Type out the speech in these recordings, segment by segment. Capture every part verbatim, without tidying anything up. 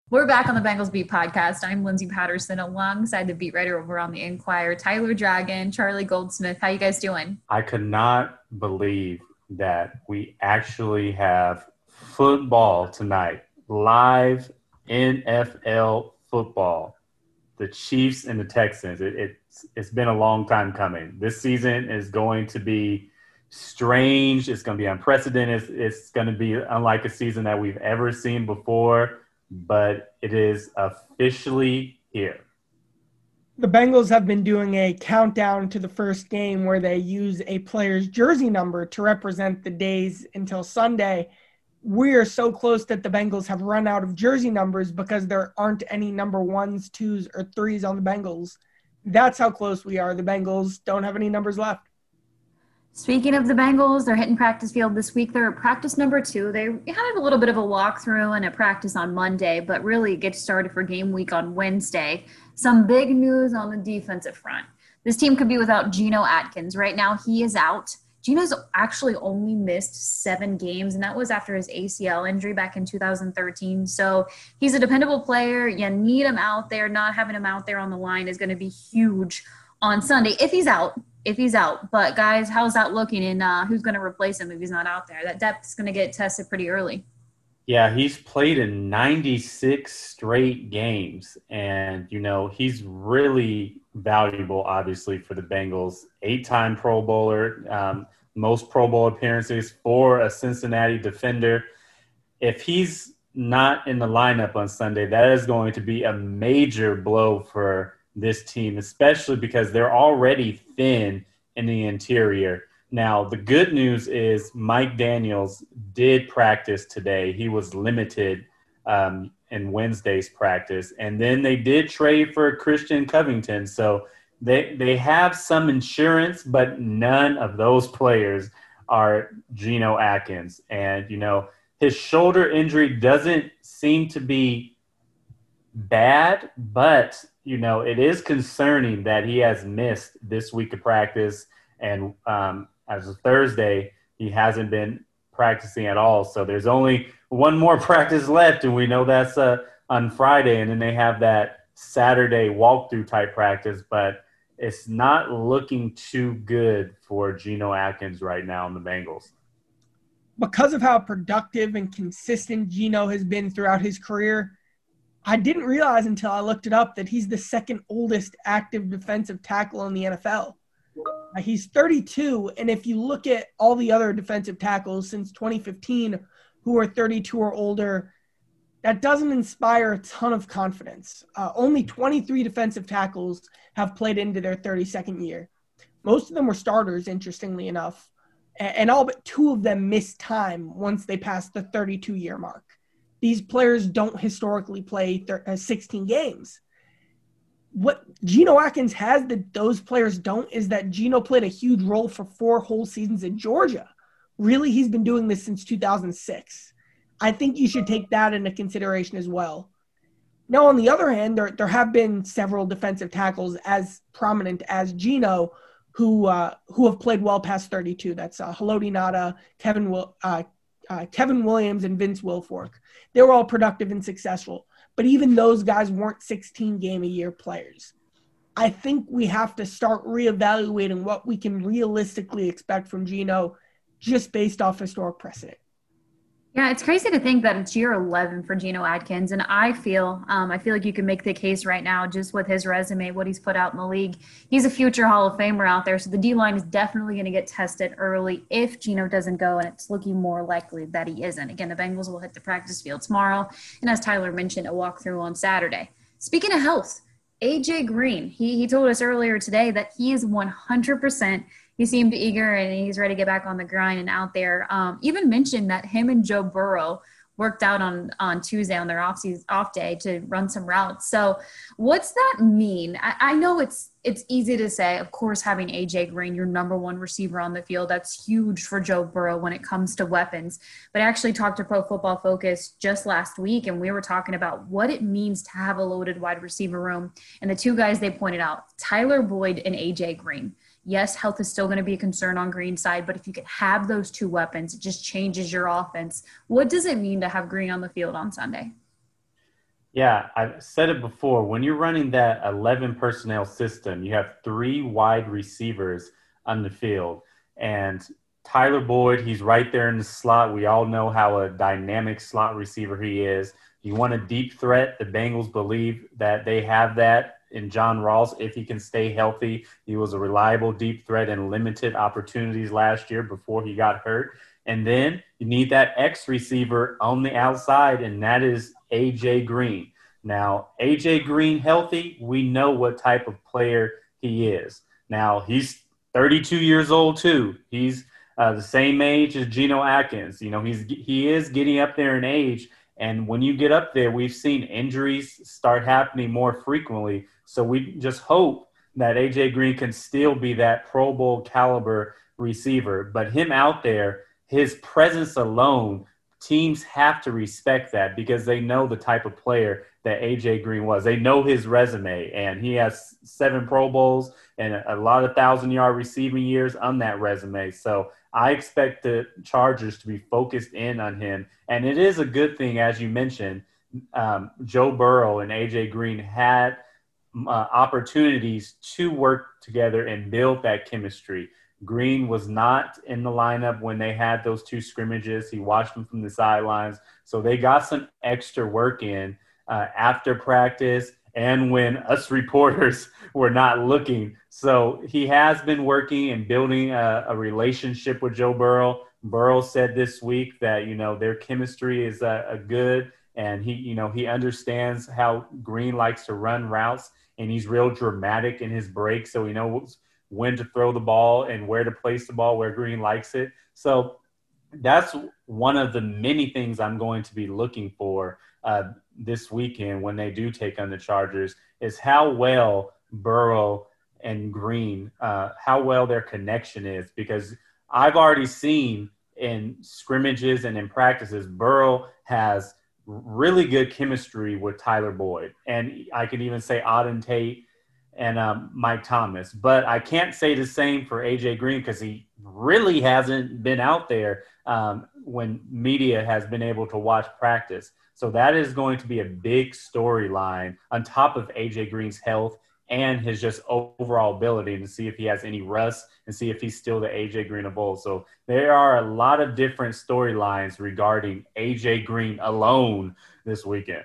We're back on the Bengals Beat podcast. I'm Lindsay Patterson alongside the beat writer over on the Inquirer, Tyler Dragon, Charlie Goldsmith. How you guys doing? I could not believe that we actually have football tonight, live N F L football. The Chiefs and the Texans. It, it's it's been a long time coming. This season is going to be strange. It's going to be unprecedented. It's, it's going to be unlike a season that we've ever seen before, but it is officially here. The Bengals have been doing a countdown to the first game where they use a player's jersey number to represent the days until Sunday. We are so close that the Bengals have run out of jersey numbers because there aren't any number ones, twos, or threes on the Bengals. That's how close we are. The Bengals don't have any numbers left. Speaking of the Bengals, they're hitting practice field this week. They're at practice number two. They had a little bit of a walkthrough and a practice on Monday, but really get started for game week on Wednesday. Some big news on the defensive front. This team could be without Geno Atkins. Right now, he is out. Geno's actually only missed seven games, and that was after his A C L injury back in two thousand thirteen. So he's a dependable player. You need him out there. Not having him out there on the line is going to be huge on Sunday if he's out. If he's out. But, guys, how's that looking, and uh, who's going to replace him if he's not out there? That depth is going to get tested pretty early. Yeah, he's played in ninety-six straight games, and, you know, he's really valuable, obviously, for the Bengals. Eight-time Pro Bowler, um, most Pro Bowl appearances for a Cincinnati defender. If he's not in the lineup on Sunday, that is going to be a major blow for this team, especially because they're already thin in the interior. Now, the good news is Mike Daniels did practice today. He was limited um, in Wednesday's practice. And then they did trade for Christian Covington. So they they have some insurance, but none of those players are Geno Atkins. And, you know, his shoulder injury doesn't seem to be bad, but, you know, it is concerning that he has missed this week of practice. And um, as of Thursday, he hasn't been practicing at all. So there's only one more practice left, and we know that's uh, on Friday. And then they have that Saturday walkthrough type practice. But it's not looking too good for Geno Atkins right now in the Bengals. Because of how productive and consistent Geno has been throughout his career, I didn't realize until I looked it up that he's the second oldest active defensive tackle in the N F L. Uh, he's thirty-two, and if you look at all the other defensive tackles since twenty fifteen who are thirty-two or older, that doesn't inspire a ton of confidence. Uh, only twenty-three defensive tackles have played into their thirty-second year. Most of them were starters, interestingly enough, and, and all but two of them missed time once they passed the thirty-two-year mark. These players don't historically play thir- uh, sixteen games. What Geno Atkins has that those players don't is that Geno played a huge role for four whole seasons at Georgia. Really, he's been doing this since two thousand six. I think you should take that into consideration as well. Now, on the other hand, there, there have been several defensive tackles as prominent as Geno who uh, who have played well past thirty-two. That's uh, Haloti Ngata, Kevin Will, uh, uh, Kevin Williams, and Vince Wilfork. They were all productive and successful. But even those guys weren't sixteen-game-a-year players. I think we have to start reevaluating what we can realistically expect from Geno just based off historic precedent. Yeah, it's crazy to think that it's year eleven for Geno Atkins, and I feel um, I feel like you can make the case right now just with his resume, what he's put out in the league. He's a future Hall of Famer out there, so the D-line is definitely going to get tested early if Geno doesn't go, and it's looking more likely that he isn't. Again, the Bengals will hit the practice field tomorrow, and as Tyler mentioned, a walkthrough on Saturday. Speaking of health, A J Green, he, he told us earlier today that he is one hundred percent. He seemed eager and he's ready to get back on the grind and out there. Um, even mentioned that him and Joe Burrow worked out on, on Tuesday on their off season, off day to run some routes. So what's that mean? I, I know it's it's easy to say, of course, having A J Green, your number one receiver on the field, that's huge for Joe Burrow when it comes to weapons. But I actually talked to Pro Football Focus just last week, and we were talking about what it means to have a loaded wide receiver room. And the two guys they pointed out, Tyler Boyd and A J Green. Yes, health is still going to be a concern on Green's side, but if you can have those two weapons, it just changes your offense. What does it mean to have Green on the field on Sunday? Yeah, I've said it before. When you're running that eleven personnel system, you have three wide receivers on the field. And Tyler Boyd, he's right there in the slot. We all know how a dynamic slot receiver he is. You want a deep threat. The Bengals believe that they have that in John Ross if he can stay healthy. He was a reliable deep threat and limited opportunities last year before he got hurt. And then you need that X receiver on the outside, and that is A J Green. Now, A J Green healthy, we know what type of player he is. Now, he's thirty-two years old too. He's uh, the same age as Geno Atkins. You know, he's he is getting up there in age, and when you get up there, we've seen injuries start happening more frequently. So we just hope that A J Green can still be that Pro Bowl caliber receiver. But him out there, his presence alone, teams have to respect that because they know the type of player that A J Green was. They know his resume, and he has seven Pro Bowls and a lot of thousand yard receiving years on that resume. So I expect the Chargers to be focused in on him. And it is a good thing, as you mentioned, um, Joe Burrow and A J Green had uh, opportunities to work together and build that chemistry. Green was not in the lineup when they had those two scrimmages. He watched them from the sidelines. So they got some extra work in uh, after practice and when us reporters were not looking. So he has been working and building a, a relationship with Joe Burrow. Burrow said this week that, you know, their chemistry is a, a good, and he, you know, he understands how Green likes to run routes, and he's real dramatic in his breaks. So he knows when to throw the ball and where to place the ball where Green likes it. So that's one of the many things I'm going to be looking for uh, this weekend when they do take on the Chargers is how well Burrow and Green, uh, how well their connection is, because I've already seen in scrimmages and in practices, Burrow has really good chemistry with Tyler Boyd. And I could even say Auden Tate and um, Mike Thomas. But I can't say the same for A J Green because he really hasn't been out there um, when media has been able to watch practice. So that is going to be a big storyline on top of A J Green's health and his just overall ability to see if he has any rust and see if he's still the A J Green of old. So there are a lot of different storylines regarding A J Green alone this weekend.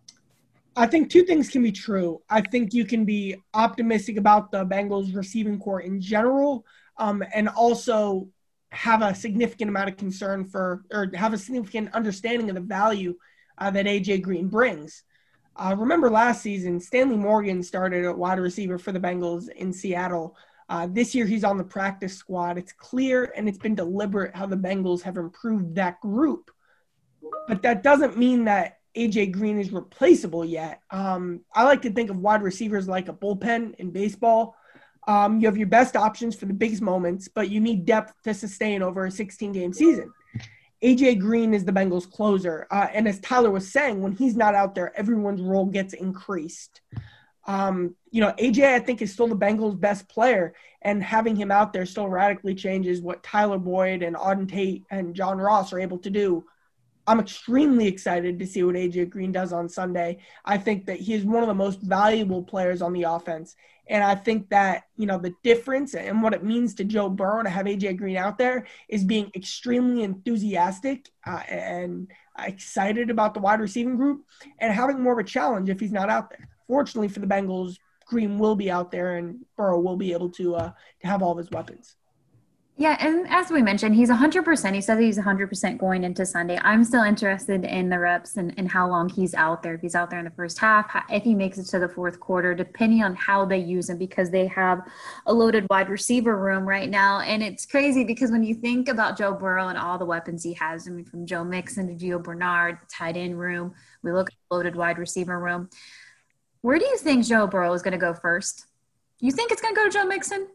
I think two things can be true. I think you can be optimistic about the Bengals receiving corps in general, um, and also have a significant amount of concern for, or have a significant understanding of the value uh, that A J Green brings. Uh, remember last season, Stanley Morgan started at wide receiver for the Bengals in Seattle. Uh, this year, he's on the practice squad. It's clear and it's been deliberate how the Bengals have improved that group. But that doesn't mean that A J Green is replaceable yet. Um, I like to think of wide receivers like a bullpen in baseball. Um, you have your best options for the biggest moments, but you need depth to sustain over a sixteen-game season. A J Green is the Bengals closer. Uh, and as Tyler was saying, when he's not out there, everyone's role gets increased. Um, you know, A J, I think, is still the Bengals' best player, and having him out there still radically changes what Tyler Boyd and Auden Tate and John Ross are able to do. I'm extremely excited to see what A J Green does on Sunday. I think that he is one of the most valuable players on the offense. And I think that, you know, the difference and what it means to Joe Burrow to have A J Green out there is being extremely enthusiastic uh, and excited about the wide receiving group and having more of a challenge if he's not out there. Fortunately for the Bengals, Green will be out there and Burrow will be able to, uh, to have all of his weapons. Yeah, and as we mentioned, he's one hundred percent. He said he's one hundred percent going into Sunday. I'm still interested in the reps and, and how long he's out there. If he's out there in the first half, if he makes it to the fourth quarter, depending on how they use him, because they have a loaded wide receiver room right now. And it's crazy because when you think about Joe Burrow and all the weapons he has, I mean, from Joe Mixon to Gio Bernard, the tight end room, we look at the loaded wide receiver room. Where do you think Joe Burrow is going to go first? You think it's going to go to Joe Mixon?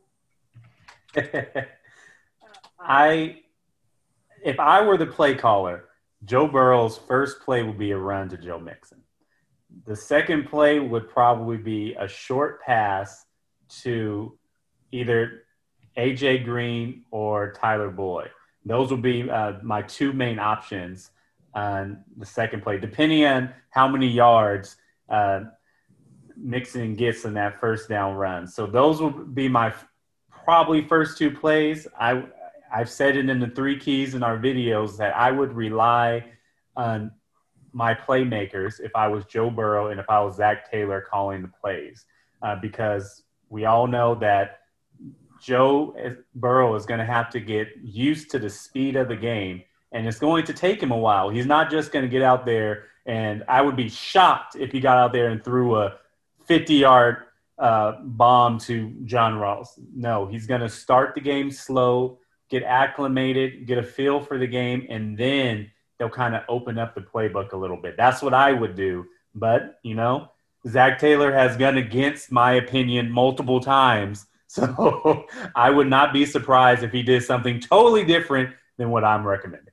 I, if I were the play caller, Joe Burrow's first play would be a run to Joe Mixon. The second play would probably be a short pass to either A J Green or Tyler Boyd. Those would be uh, my two main options on the second play, depending on how many yards uh, Mixon gets in that first down run. So those will be my probably first two plays. I, I've said it in the three keys in our videos that I would rely on my playmakers if I was Joe Burrow and if I was Zach Taylor calling the plays, uh, because we all know that Joe Burrow is going to have to get used to the speed of the game, and it's going to take him a while. He's not just going to get out there, and I would be shocked if he got out there and threw a fifty-yard uh, bomb to John Ross. No, he's going to start the game slow, get acclimated, get a feel for the game, and then they'll kind of open up the playbook a little bit. That's what I would do. But, you know, Zach Taylor has gone against my opinion multiple times. So I would not be surprised if he did something totally different than what I'm recommending.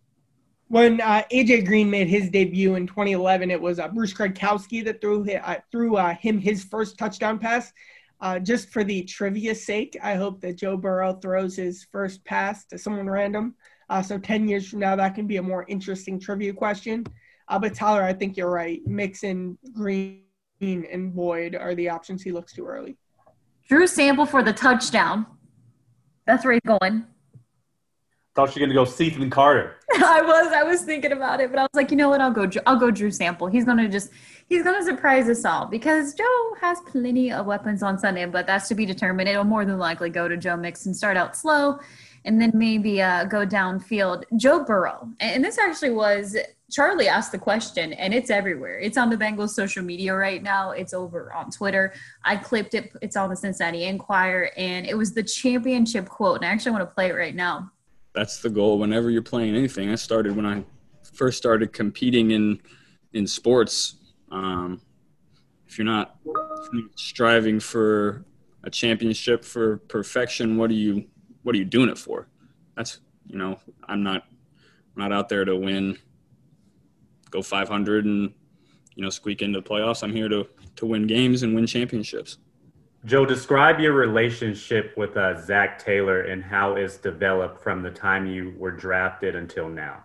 When uh, A J Green made his debut in twenty eleven, it was uh, Bruce Gradkowski that threw, uh, threw uh, him his first touchdown pass. Uh, just for the trivia's sake, I hope that Joe Burrow throws his first pass to someone random. Uh, so ten years from now, that can be a more interesting trivia question. Uh, but Tyler, I think you're right. Mixon, Green, and Boyd are the options he looks too early. Drew Sample for the touchdown. That's where he's going. Thought you were going to go Ethan Carter. I was, I was thinking about it, but I was like, you know what? I'll go, I'll go Drew Sample. He's going to just, he's going to surprise us all because Joe has plenty of weapons on Sunday, but that's to be determined. It'll more than likely go to Joe Mixon, start out slow, and then maybe uh, go downfield. Joe Burrow. And this actually was, Charlie asked the question, and it's everywhere. It's on the Bengals social media right now. It's over on Twitter. I clipped it. It's on the Cincinnati Enquirer, and it was the championship quote. And I actually want to play it right now. That's the goal whenever you're playing anything. I started when I first started competing in in sports. Um, if you're not striving for a championship, for perfection, what are you what are you doing it for? That's, you know, I'm not I'm not out there to win, go five hundred and, you know, squeak into the playoffs. I'm here to to win games and win championships. Joe, describe your relationship with uh, Zach Taylor and how it's developed from the time you were drafted until now.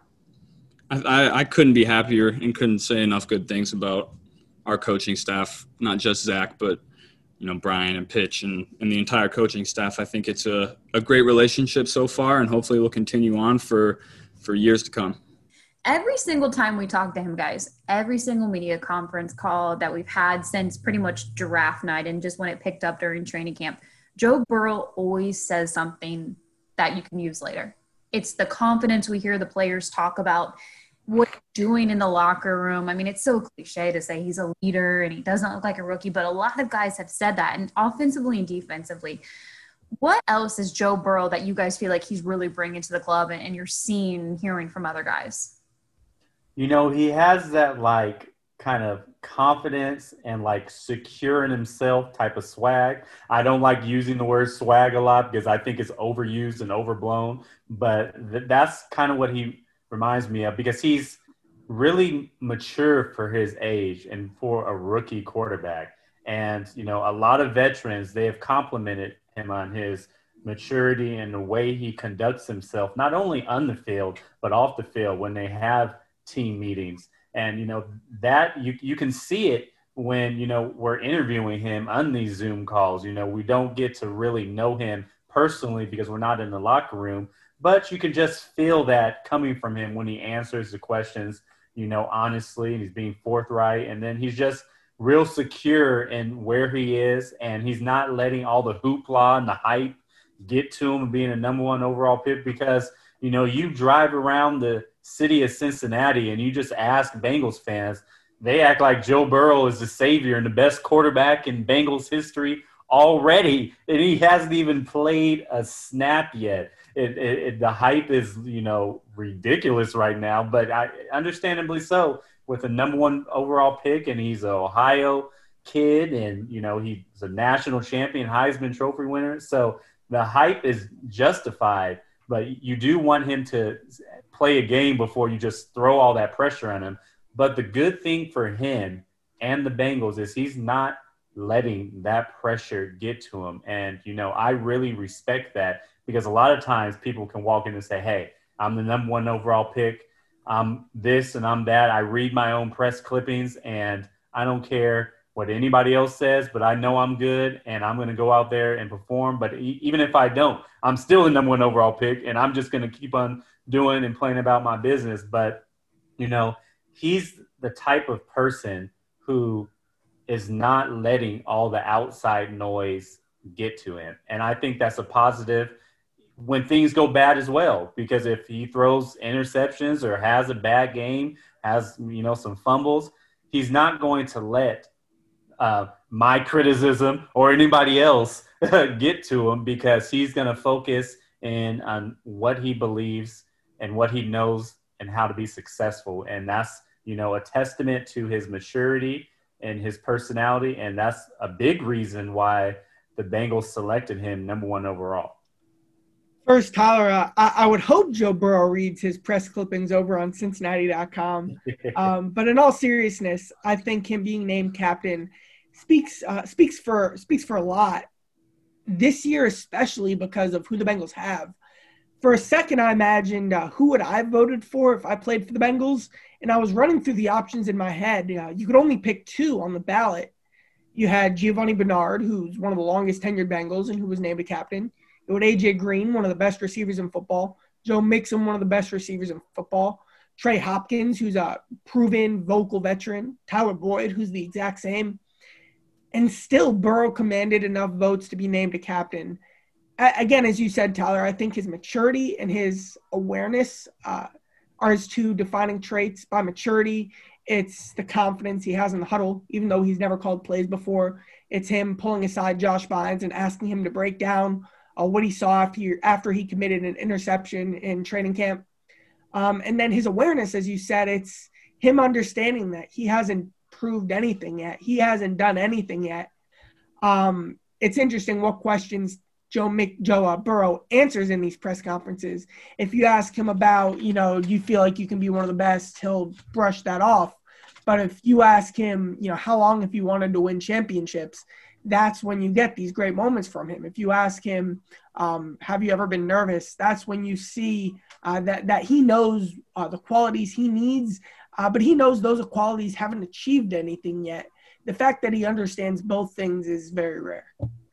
I, I, I couldn't be happier and couldn't say enough good things about our coaching staff, not just Zach, but, you know, Brian and Pitch and, and the entire coaching staff. I think it's a, a great relationship so far, and hopefully we'll continue on for, for years to come. Every single time we talk to him, guys, every single media conference call that we've had since pretty much draft night and just when it picked up during training camp, Joe Burrow always says something that you can use later. It's the confidence we hear the players talk about, what he's doing in the locker room. I mean, it's so cliche to say he's a leader and he doesn't look like a rookie, but a lot of guys have said that, and offensively and defensively. What else is Joe Burrow that you guys feel like he's really bringing to the club and, and you're seeing and hearing from other guys? You know, he has that, like, kind of confidence and, like, secure in himself type of swag. I don't like using the word swag a lot because I think it's overused and overblown, but th- that's kind of what he reminds me of because he's really mature for his age and for a rookie quarterback. And, you know, a lot of veterans, they have complimented him on his maturity and the way he conducts himself, not only on the field, but off the field when they have team meetings. And, you know, that you, you can see it when, you know, we're interviewing him on these Zoom calls. You know, we don't get to really know him personally because we're not in the locker room, but you can just feel that coming from him when he answers the questions, you know, honestly, and he's being forthright. And then he's just real secure in where he is, and he's not letting all the hoopla and the hype get to him and being a number one overall pick because, you know, you drive around the city of Cincinnati and you just ask Bengals fans, they act like Joe Burrow is the savior and the best quarterback in Bengals history already, and he hasn't even played a snap yet. It, it, it, the hype is, you know, ridiculous right now, but I, understandably so, with a number one overall pick, and he's an Ohio kid, and, you know, he's a national champion, Heisman Trophy winner. So the hype is justified, but you do want him to play a game before you just throw all that pressure on him. But the good thing for him and the Bengals is he's not letting that pressure get to him. And, you know, I really respect that because a lot of times people can walk in and say, hey, I'm the number one overall pick. I'm this and I'm that. I read my own press clippings, and I don't care what anybody else says, but I know I'm good, and I'm going to go out there and perform. But e- even if I don't, I'm still the number one overall pick, and I'm just going to keep on doing and playing about my business. But, you know, he's the type of person who is not letting all the outside noise get to him. And I think that's a positive when things go bad as well, because if he throws interceptions or has a bad game, has, you know, some fumbles, he's not going to let uh, my criticism or anybody else get to him, because he's going to focus in on what he believes and what he knows and how to be successful. And that's, you know, a testament to his maturity and his personality. And that's a big reason why the Bengals selected him number one overall. First, Tyler, uh, I, I would hope Joe Burrow reads his press clippings over on Cincinnati dot com. Um, but in all seriousness, I think him being named captain speaks uh, speaks for speaks for a lot this year, especially because of who the Bengals have. For a second, I imagined uh, who would I have voted for if I played for the Bengals, and I was running through the options in my head. Uh, you could only pick two on the ballot. You had Giovanni Bernard, who's one of the longest tenured Bengals and who was named a captain. You had A J Green, one of the best receivers in football. Joe Mixon, one of the best receivers in football. Trey Hopkins, who's a proven vocal veteran. Tyler Boyd, who's the exact same. And still, Burrow commanded enough votes to be named a captain. A- again, as you said, Tyler, I think his maturity and his awareness uh, are his two defining traits. By maturity, it's the confidence he has in the huddle, even though he's never called plays before. It's him pulling aside Josh Bynes and asking him to break down uh, what he saw after he, after he committed an interception in training camp. Um, and then his awareness, as you said, it's him understanding that he hasn't proved anything yet. He hasn't done anything yet. Um, it's interesting what questions Joe Mick, Joe uh, Burrow answers in these press conferences. If you ask him about, you know, do you feel like you can be one of the best, he'll brush that off. But if you ask him, you know, how long have you wanted to win championships, that's when you get these great moments from him. If you ask him, um, have you ever been nervous, that's when you see uh, that, that he knows uh, the qualities he needs, uh, but he knows those qualities haven't achieved anything yet. The fact that he understands both things is very rare.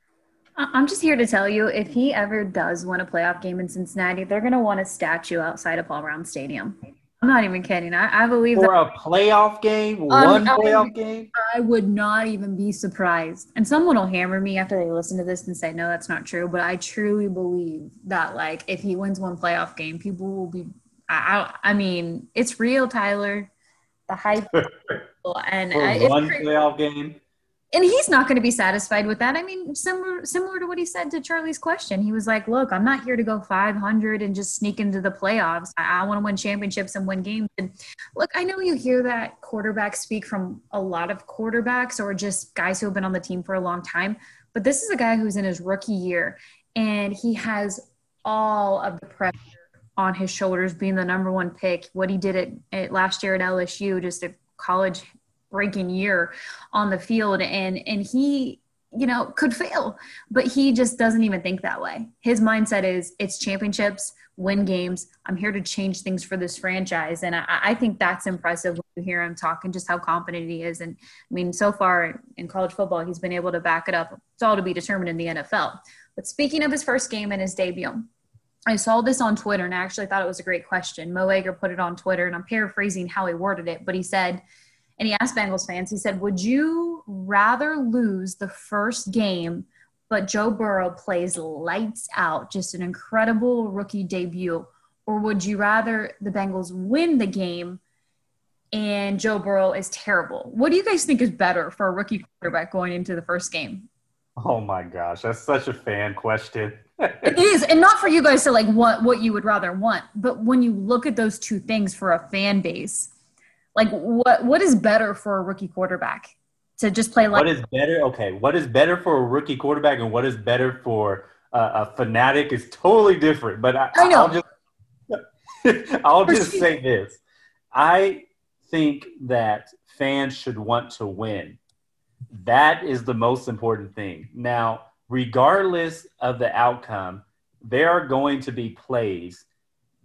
I'm just here to tell you, if he ever does win a playoff game in Cincinnati, they're going to want a statue outside of Paul Brown Stadium. I'm not even kidding. I, I believe For that. a playoff game, Um, one I- playoff game. I would not even be surprised. And someone will hammer me after they listen to this and say, no, that's not true. But I truly believe that, like, if he wins one playoff game, people will be I, – I, I mean, it's real, Tyler. The hype. and For I, it's one crazy. playoff game. And he's not going to be satisfied with that. I mean, similar similar to what he said to Charlie's question. He was like, look, I'm not here to go five hundred and just sneak into the playoffs. I, I want to win championships and win games. And look, I know you hear that quarterbacks speak from a lot of quarterbacks or just guys who have been on the team for a long time. But this is a guy who's in his rookie year, and he has all of the pressure on his shoulders being the number one pick. What he did at, at last year at L S U, just a college – breaking year on the field, and and he you know could fail, but he just doesn't even think that way. His mindset is it's championships, win games. I'm here to change things for this franchise, and I, I think that's impressive when you hear him talk and just how confident he is. And I mean, so far in college football, he's been able to back it up. It's all to be determined in the N F L. But speaking of his first game and his debut, I saw this on Twitter, and I actually thought it was a great question. Mo Egger put it on Twitter, and I'm paraphrasing how he worded it, but he said, and he asked Bengals fans, he said, would you rather lose the first game, but Joe Burrow plays lights out, just an incredible rookie debut, or would you rather the Bengals win the game and Joe Burrow is terrible? What do you guys think is better for a rookie quarterback going into the first game? Oh, my gosh. That's such a fan question. It is, and not for you guys to like what, what you would rather want, but when you look at those two things for a fan base, like, what what is better for a rookie quarterback? To just play like – What is better? Okay, what is better for a rookie quarterback and what is better for uh, a fanatic is totally different. But I, I know. I'll just, I'll just say this. I think that fans should want to win. That is the most important thing. Now, regardless of the outcome, there are going to be plays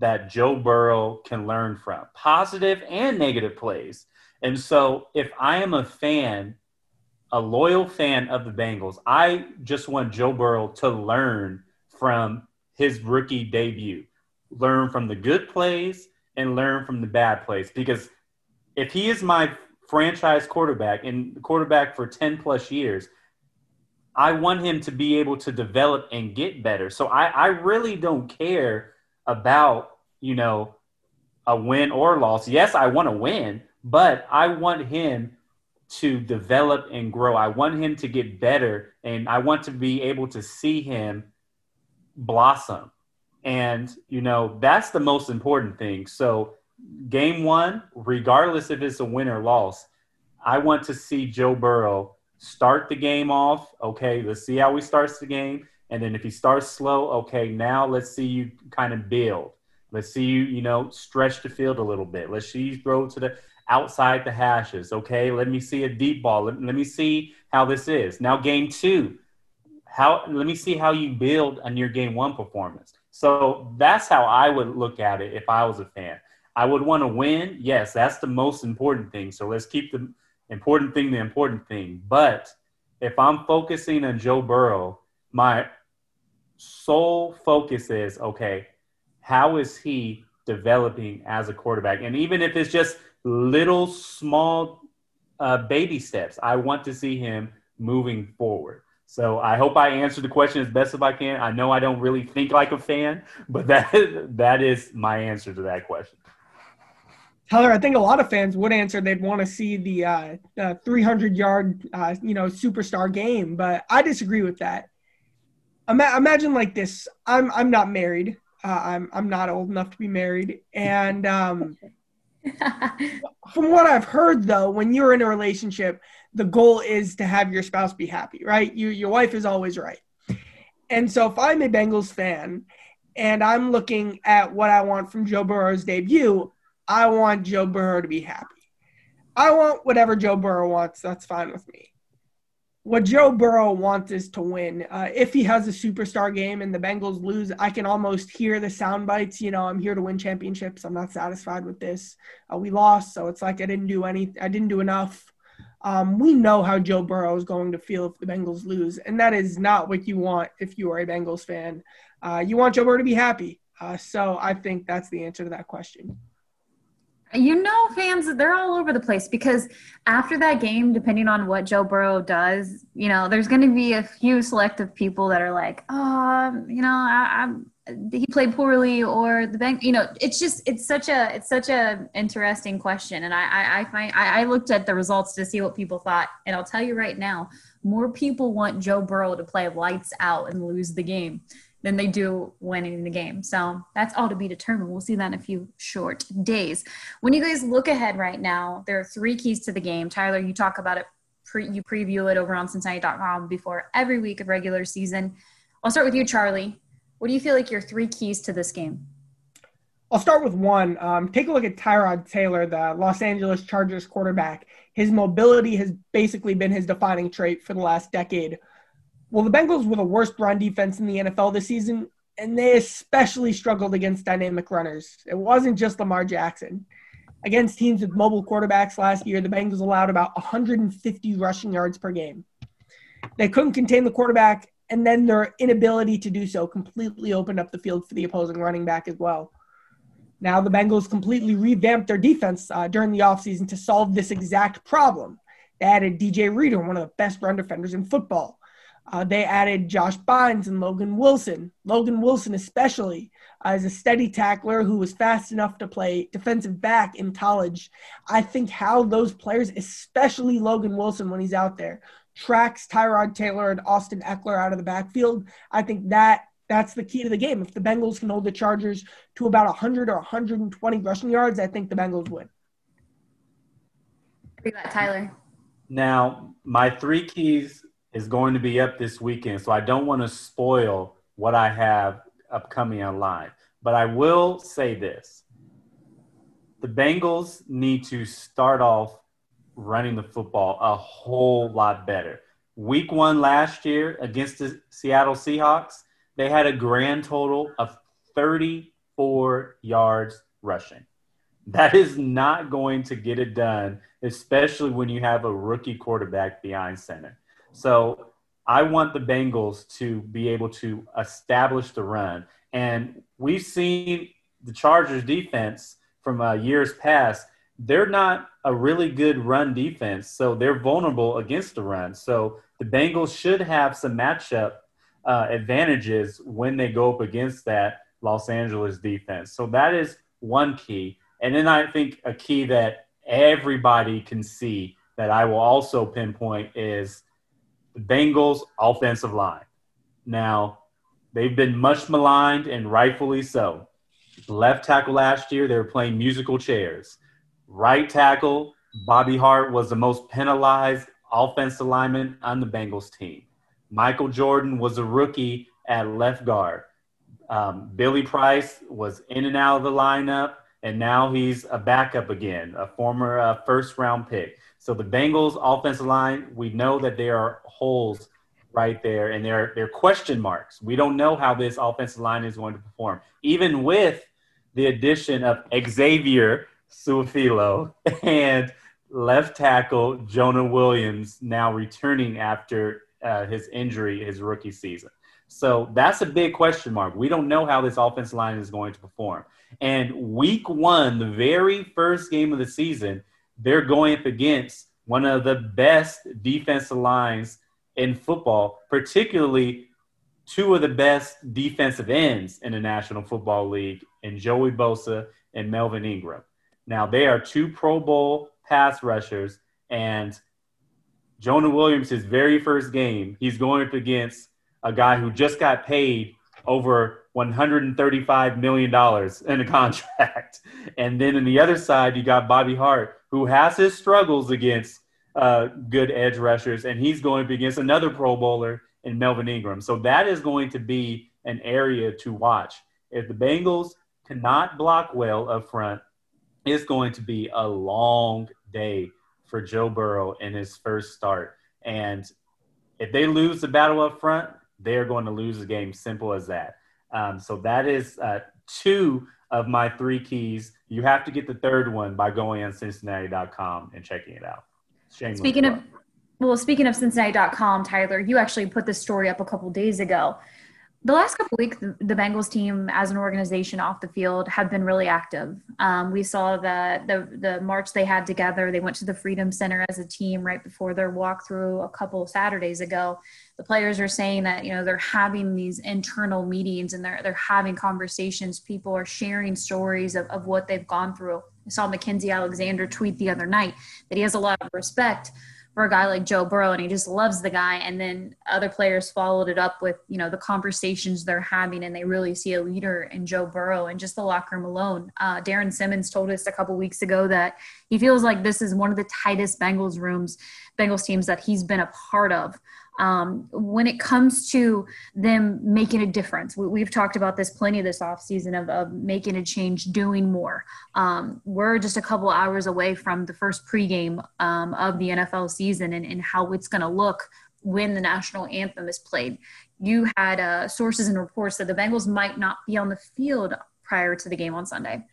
that Joe Burrow can learn from, positive and negative plays. And so if I am a fan, a loyal fan of the Bengals, I just want Joe Burrow to learn from his rookie debut, learn from the good plays and learn from the bad plays. Because if he is my franchise quarterback and quarterback for ten plus years, I want him to be able to develop and get better. So I, I really don't care about, you know, a win or loss. Yes, I want to win, but I want him to develop and grow. I want him to get better, and I want to be able to see him blossom. And, you know, that's the most important thing. So game one, regardless if it's a win or loss, I want to see Joe Burrow start the game off. Okay, let's see how he starts the game. And then if he starts slow, okay, now let's see you kind of build. Let's see you, you know, stretch the field a little bit. Let's see you throw to the outside the hashes. Okay, let me see a deep ball. Let, let me see how this is. Now game two, how let me see how you build on your game one performance. So that's how I would look at it if I was a fan. I would want to win. Yes, that's the most important thing. So let's keep the important thing the important thing. But if I'm focusing on Joe Burrow, my sole focus is, okay, how is he developing as a quarterback? And even if it's just little small uh, baby steps, I want to see him moving forward. So I hope I answered the question as best as I can. I know I don't really think like a fan, but that that is my answer to that question. Tyler, I think a lot of fans would answer they'd want to see the uh, uh, three hundred yard, uh, you know, superstar game, but I disagree with that. Ima- imagine like this: I'm I'm not married. Uh, I'm I'm not old enough to be married, and um, from what I've heard, though, when you're in a relationship, the goal is to have your spouse be happy, right? You your wife is always right, and so if I'm a Bengals fan and I'm looking at what I want from Joe Burrow's debut, I want Joe Burrow to be happy. I want whatever Joe Burrow wants. That's fine with me. What Joe Burrow wants is to win. Uh, if he has a superstar game and the Bengals lose, I can almost hear the sound bites. You know, I'm here to win championships. I'm not satisfied with this. Uh, we lost, so it's like I didn't do any. I didn't do enough. Um, we know how Joe Burrow is going to feel if the Bengals lose, and that is not what you want if you are a Bengals fan. Uh, you want Joe Burrow to be happy. Uh, so I think that's the answer to that question. You know, fans, they're all over the place because after that game, depending on what Joe Burrow does, you know, there's going to be a few selective people that are like, oh, you know, I, I, he played poorly, or the bank, you know, it's just, it's such a, it's such a interesting question. And I, I, I find, I, I looked at the results to see what people thought. And I'll tell you right now, more people want Joe Burrow to play lights out and lose the game than they do winning the game. So that's all to be determined. We'll see that in a few short days. When you guys look ahead right now, there are three keys to the game. Tyler, you talk about it, pre- you preview it over on Cincinnati dot com before every week of regular season. I'll start with you, Charlie. What do you feel like your three keys to this game? I'll start with one. Um, take a look at Tyrod Taylor, the Los Angeles Chargers quarterback. His mobility has basically been his defining trait for the last decade. Well, the Bengals were the worst run defense in the N F L this season, and they especially struggled against dynamic runners. It wasn't just Lamar Jackson. Against teams with mobile quarterbacks last year, the Bengals allowed about one hundred fifty rushing yards per game. They couldn't contain the quarterback, and then their inability to do so completely opened up the field for the opposing running back as well. Now the Bengals completely revamped their defense uh, during the offseason to solve this exact problem. They added D J Reader, one of the best run defenders in football. Uh, they added Josh Bynes and Logan Wilson. Logan Wilson especially uh, is a steady tackler who was fast enough to play defensive back in college. I think how those players, especially Logan Wilson when he's out there, tracks Tyrod Taylor and Austin Eckler out of the backfield, I think that that's the key to the game. If the Bengals can hold the Chargers to about one hundred or one hundred twenty rushing yards, I think the Bengals win. What do you got, Tyler? Now, my three keys is going to be up this weekend, so I don't want to spoil what I have upcoming online. But I will say this. The Bengals need to start off running the football a whole lot better. Week one last year against the Seattle Seahawks, they had a grand total of thirty four yards rushing. That is not going to get it done, especially when you have a rookie quarterback behind center. So I want the Bengals to be able to establish the run. And we've seen the Chargers defense from uh, years past. They're not a really good run defense, so they're vulnerable against the run. So the Bengals should have some matchup uh, advantages when they go up against that Los Angeles defense. So that is one key. And then I think a key that everybody can see that I will also pinpoint is the Bengals offensive line. Now, they've been much maligned, and rightfully so. Left tackle last year, they were playing musical chairs. Right tackle, Bobby Hart was the most penalized offensive lineman on the Bengals team. Michael Jordan was a rookie at left guard. Um, Billy Price was in and out of the lineup, and now he's a backup again, a former uh, first-round pick. So the Bengals offensive line, we know that there are holes right there, and there, there are question marks. We don't know how this offensive line is going to perform. Even with the addition of Xavier Su'a-Filo and left tackle Jonah Williams now returning after uh, his injury his rookie season. So that's a big question mark. We don't know how this offensive line is going to perform. And week one, the very first game of the season, they're going up against one of the best defensive lines in football, particularly two of the best defensive ends in the National Football League, in Joey Bosa and Melvin Ingram. Now, they are two Pro Bowl pass rushers, and Jonah Williams, his very first game, he's going up against a guy who just got paid over one hundred thirty-five million dollars in a contract. And then on the other side, you got Bobby Hart, who has his struggles against uh, good edge rushers, and he's going up against another Pro Bowler in Melvin Ingram. So that is going to be an area to watch. If the Bengals cannot block well up front, it's going to be a long day for Joe Burrow in his first start. And if they lose the battle up front, they're going to lose the game. Simple as that. Um, so that is uh, two of my three keys. You have to get the third one by going on Cincinnati dot com and checking it out. Shameless Speaking plug. of, well, speaking of Cincinnati dot com, Tyler, you actually put this story up a couple days ago. The last couple of weeks, the, the Bengals team as an organization off the field have been really active. Um, we saw the, the the march they had together. They went to the Freedom Center as a team right before their walkthrough a couple of Saturdays ago. The players are saying that, you know, they're having these internal meetings and they're they're having conversations. People are sharing stories of, of what they've gone through. I saw Mackenzie Alexander tweet the other night that he has a lot of respect for a guy like Joe Burrow, and he just loves the guy. And then other players followed it up with, you know, the conversations they're having, and they really see a leader in Joe Burrow and just the locker room alone. Uh, Darren Simmons told us a couple weeks ago that he feels like this is one of the tightest Bengals rooms, Bengals teams that he's been a part of. Um, when it comes to them making a difference, we, we've talked about this plenty this offseason of, of making a change, doing more. Um, we're just a couple hours away from the first pregame um, of the N F L season and, and how it's going to look when the national anthem is played. You had uh, sources and reports that the Bengals might not be on the field prior to the game on Sunday.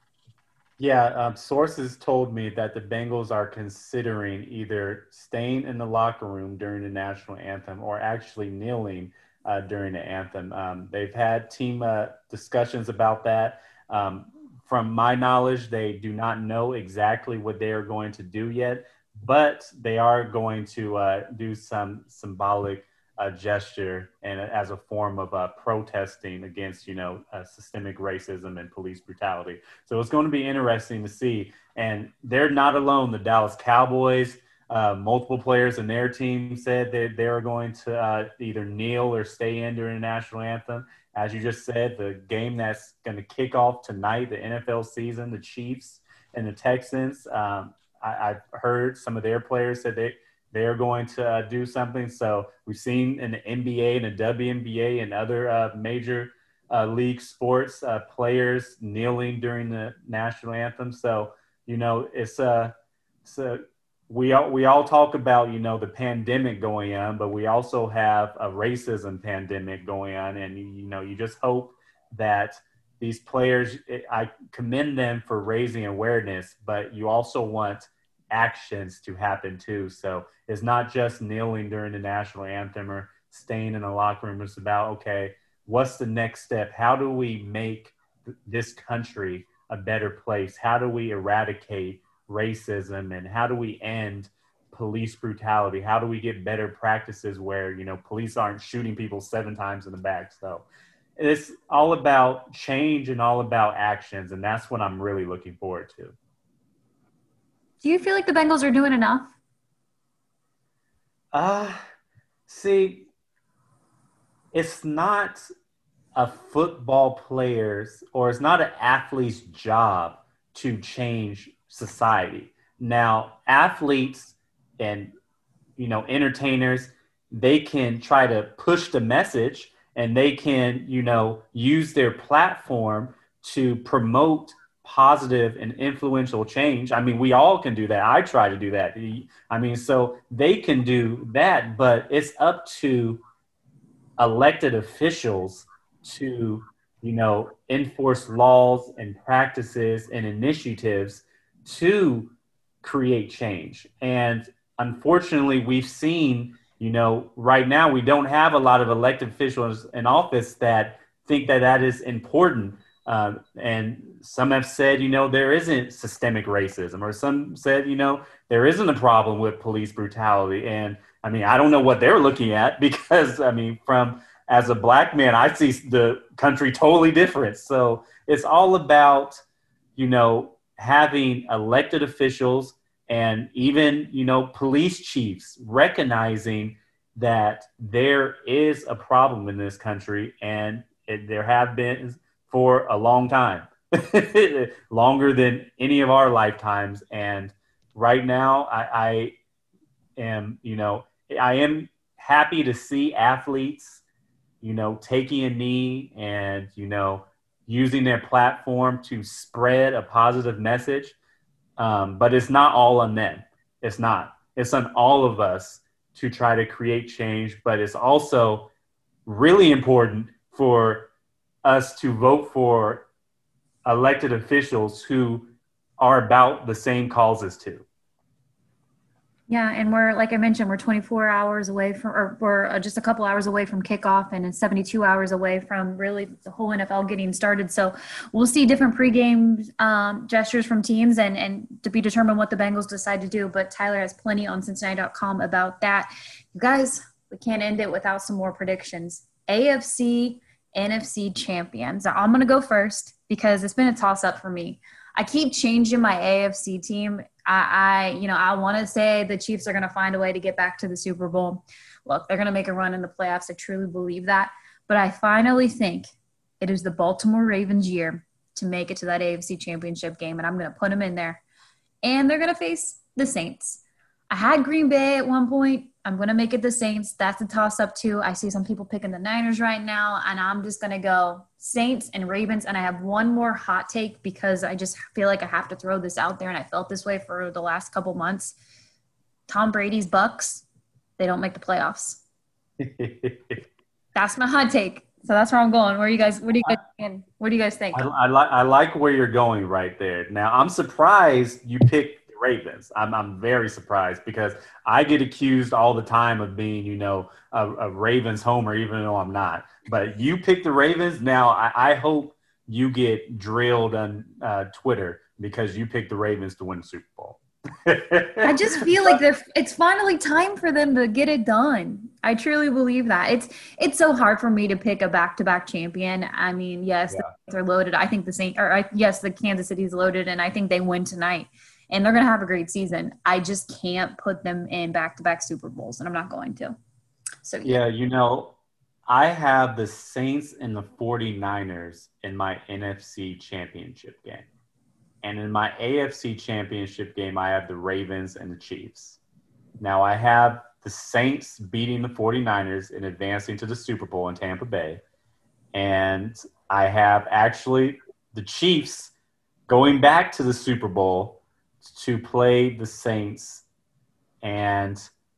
Yeah, um, sources told me that the Bengals are considering either staying in the locker room during the national anthem or actually kneeling uh, during the anthem. Um, they've had team uh, discussions about that. Um, from my knowledge, they do not know exactly what they are going to do yet, but they are going to uh, do some symbolic uh, gesture and as a form of uh, protesting against, you know, uh, systemic racism and police brutality. So it's going to be interesting to see. And they're not alone. The Dallas Cowboys, uh, multiple players in their team said that they are going to uh, either kneel or stay in during the national anthem. As you just said, the game that's going to kick off tonight, the N F L season, the Chiefs and the Texans, um, I, I've heard some of their players said they, they're going to uh, do something. So we've seen in the N B A and the W N B A and other uh, major uh, league sports uh, players kneeling during the national anthem. So, you know, it's a, it's a we all, we all talk about, you know, the pandemic going on, but we also have a racism pandemic going on. And, you know, you just hope that these players, I commend them for raising awareness, but you also want actions to happen too. So it's not just kneeling during the national anthem or staying in the locker room. It's about, okay, what's the next step? How do we make this country a better place? How do we eradicate racism, and how do we end police brutality? How do we get better practices where, you know, police aren't shooting people seven times in the back? So it's all about change and all about actions, and that's what I'm really looking forward to. Do you feel like the Bengals are doing enough? Uh, see, it's not a football player's, or it's not an athlete's job to change society. Now, athletes and, you know, entertainers, they can try to push the message, and they can, you know, use their platform to promote positive and influential change. I mean, we all can do that. I try to do that. I mean, so they can do that, but it's up to elected officials to, you know, enforce laws and practices and initiatives to create change. And unfortunately, we've seen, you know, right now we don't have a lot of elected officials in office that think that that is important. Um, and some have said, you know, there isn't systemic racism, or some said, you know, there isn't a problem with police brutality. And I mean, I don't know what they're looking at, because I mean, from as a black man, I see the country totally different. So it's all about, you know, having elected officials and even, you know, police chiefs recognizing that there is a problem in this country, and it, there have been for a long time, longer than any of our lifetimes. And right now I, I am, you know, I am happy to see athletes, you know, taking a knee and, you know, using their platform to spread a positive message. Um, but it's not all on them. It's not. It's on all of us to try to create change. But it's also really important for us to vote for elected officials who are about the same causes too. Yeah, and we're, like I mentioned, we're twenty-four hours away from, or we're just a couple hours away from kickoff, and seventy-two hours away from really the whole N F L getting started. So we'll see different pregame um, gestures from teams, and, and to be determined what the Bengals decide to do. But Tyler has plenty on Cincinnati dot com about that. You guys, we can't end it without some more predictions. A F C, N F C champions. I'm going to go first because it's been a toss-up for me. I keep changing my A F C team. I, I you know, I want to say the Chiefs are going to find a way to get back to the Super Bowl. Look, they're going to make a run in the playoffs. I truly believe that. But I finally think it is the Baltimore Ravens' year to make it to that A F C championship game, and I'm going to put them in there. And they're going to face the Saints. I had Green Bay at one point. I'm going to make it the Saints. That's a toss-up too. I see some people picking the Niners right now, and I'm just going to go Saints and Ravens. And I have one more hot take because I just feel like I have to throw this out there, and I felt this way for the last couple months. Tom Brady's Bucks, they don't make the playoffs. That's my hot take. So that's where I'm going. Where are you guys? What do you guys think? What do you guys think? I, I like I like where you're going right there. Now I'm surprised you picked Ravens. I'm I'm very surprised because I get accused all the time of being, you know, a, a Ravens homer, even though I'm not. But you picked the Ravens. Now I, I hope you get drilled on uh, Twitter because you picked the Ravens to win the Super Bowl. I just feel like they're, it's finally time for them to get it done. I truly believe that. It's it's so hard for me to pick a back-to-back champion. I mean, yes, Yeah. they're loaded. I think the Saint, or I, yes, the Kansas City's loaded, and I think they win tonight. And they're going to have a great season. I just can't put them in back-to-back Super Bowls, and I'm not going to. So Yeah, you know, I have the Saints and the 49ers in my N F C championship game. And in my A F C championship game, I have the Ravens and the Chiefs. Now, I have the Saints beating the 49ers and advancing to the Super Bowl in Tampa Bay. And I have actually the Chiefs going back to the Super Bowl to play the Saints. And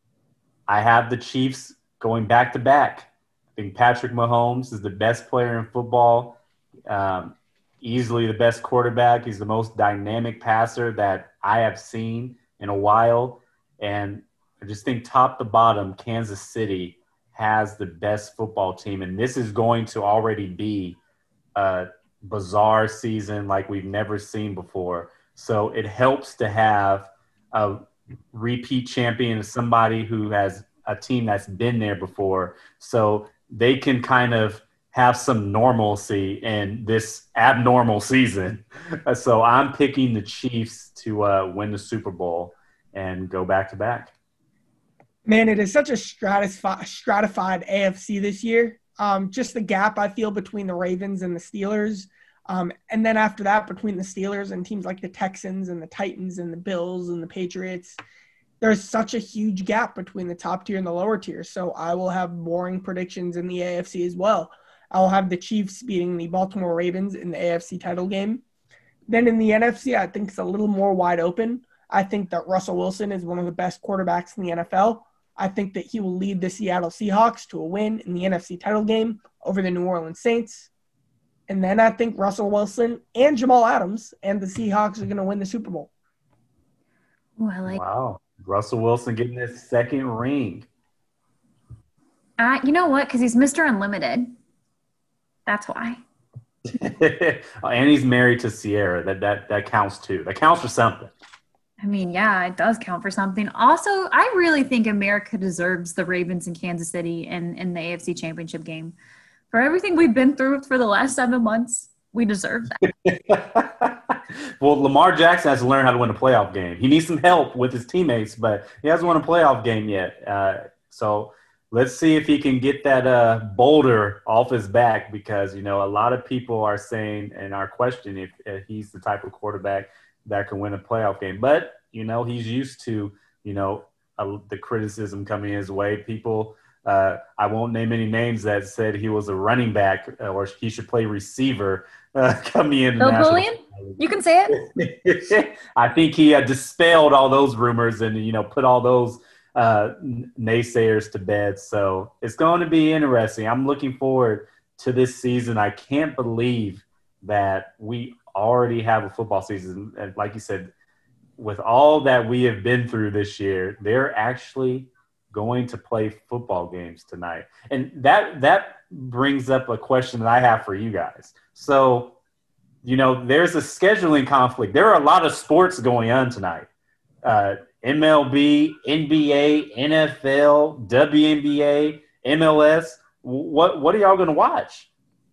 I have the Chiefs going back to back. I think Patrick Mahomes is the best player in football. Um, easily the best quarterback. He's the most dynamic passer that I have seen in a while. And I just think top to bottom, Kansas City has the best football team. And this is going to already be a bizarre season like we've never seen before. So it helps to have a repeat champion, somebody who has a team that's been there before. So they can kind of have some normalcy in this abnormal season. So I'm picking the Chiefs to uh, win the Super Bowl and go back to back. Man, it is such a stratified, stratified A F C this year. Um, just the gap I feel between the Ravens and the Steelers. Um, and then after that, between the Steelers and teams like the Texans and the Titans and the Bills and the Patriots, there's such a huge gap between the top tier and the lower tier. So I will have boring predictions in the A F C as well. I'll have the Chiefs beating the Baltimore Ravens in the A F C title game. Then in the N F C, I think it's a little more wide open. I think that Russell Wilson is one of the best quarterbacks in the N F L. I think that he will lead the Seattle Seahawks to a win in the N F C title game over the New Orleans Saints. And then I think Russell Wilson and Jamal Adams and the Seahawks are going to win the Super Bowl. Oh, I like Wow. Russell Wilson getting his second ring. uh, you know what? Because he's Mister Unlimited. That's why. And he's married to Sierra. That that that counts too. That counts for something. I mean, yeah, it does count for something. Also, I really think America deserves the Ravens in Kansas City in, in the A F C Championship game. For everything we've been through for the last seven months, we deserve that. Well, Lamar Jackson has to learn how to win a playoff game. He needs some help with his teammates, but he hasn't won a playoff game yet. Uh, so let's see if he can get that uh, boulder off his back, because, you know, a lot of people are saying and are questioning if, if he's the type of quarterback that can win a playoff game. But, you know, he's used to, you know, uh, the criticism coming his way. People, uh, I won't name any names, that said he was a running back or he should play receiver uh, coming in. Bill Bullion? You can say it. I think he uh, dispelled all those rumors and, you know, put all those uh, naysayers to bed. So it's going to be interesting. I'm looking forward to this season. I can't believe that we already have a football season. And like you said, with all that we have been through this year, they're actually going to play football games tonight. And that that brings up a question that I have for you guys. So, you know, there's a scheduling conflict. There are a lot of sports going on tonight. Uh, M L B, N B A, N F L, W N B A, M L S. What what are y'all going to watch?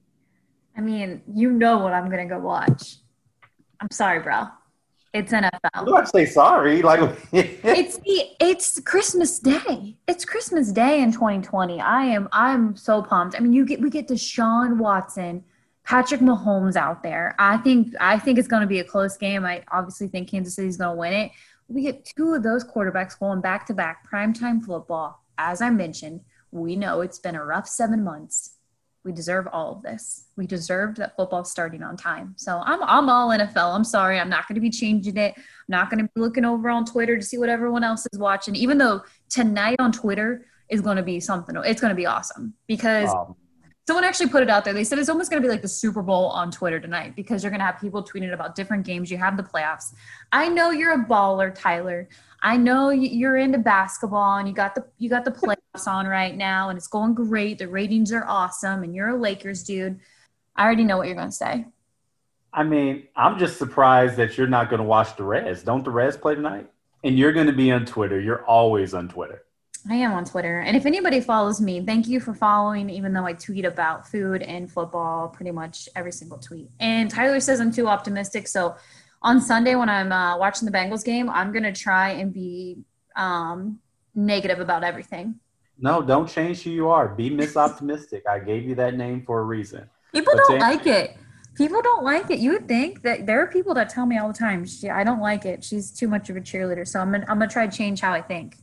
I mean, you know what I'm going to go watch. I'm sorry, bro. It's N F L. Do I say sorry? Like it's the it's Christmas Day. It's Christmas Day in twenty twenty. I am I'm so pumped. I mean, you get we get Deshaun Watson, Patrick Mahomes out there. I think I think it's going to be a close game. I obviously think Kansas City's going to win it. We get two of those quarterbacks going back to back primetime football. As I mentioned, we know it's been a rough seven months. We deserve all of this. We deserve that football starting on time. So I'm I'm all N F L. I'm sorry. I'm not going to be changing it. I'm not going to be looking over on Twitter to see what everyone else is watching, even though tonight on Twitter is going to be something. It's going to be awesome because um, someone actually put it out there. They said it's almost going to be like the Super Bowl on Twitter tonight because you're going to have people tweeting about different games. You have the playoffs. I know you're a baller, Tyler. I know you're into basketball and you got the you got the playoffs on right now and it's going great. The ratings are awesome and you're a Lakers dude. I already know what you're going to say. I mean, I'm just surprised that you're not going to watch the Reds. Don't the Reds play tonight? And you're going to be on Twitter. You're always on Twitter. I am on Twitter. And if anybody follows me, thank you for following, even though I tweet about food and football pretty much every single tweet. And Tyler says I'm too optimistic, so on Sunday when I'm uh, watching the Bengals game, I'm going to try and be um, negative about everything. No, don't change who you are. Be Miss Optimistic. I gave you that name for a reason. People but don't to- like it. People don't like it. You would think that there are people that tell me all the time, she, I don't like it. She's too much of a cheerleader. So I'm going I'm to try to change how I think.